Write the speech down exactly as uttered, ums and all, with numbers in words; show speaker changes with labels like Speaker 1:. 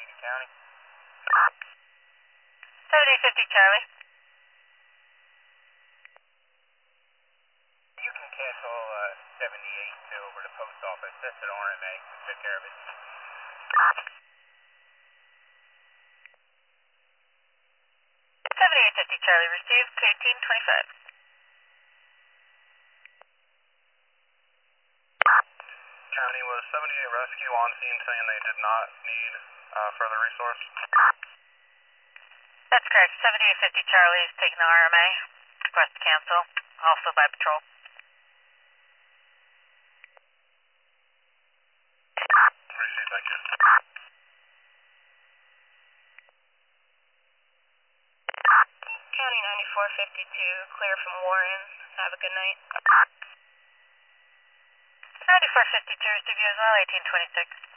Speaker 1: Union County.
Speaker 2: seventy fifty Charlie.
Speaker 1: You can cancel uh, seventy-eight to over the post office. That's an R M A. We took care of it.
Speaker 2: seventy-eight fifty Charlie, received to eighteen twenty-five.
Speaker 1: County was seventy-eight Rescue on scene saying they did not need uh, further resource.
Speaker 2: That's correct. seventy-eight fifty Charlie is taking the R M A. Request to cancel. Also by patrol.
Speaker 1: Appreciate that, kid.
Speaker 2: County ninety-four fifty-two, clear from Warren. Have a good night. ninety-four fifty-two, receive you as well, eighteen twenty-six.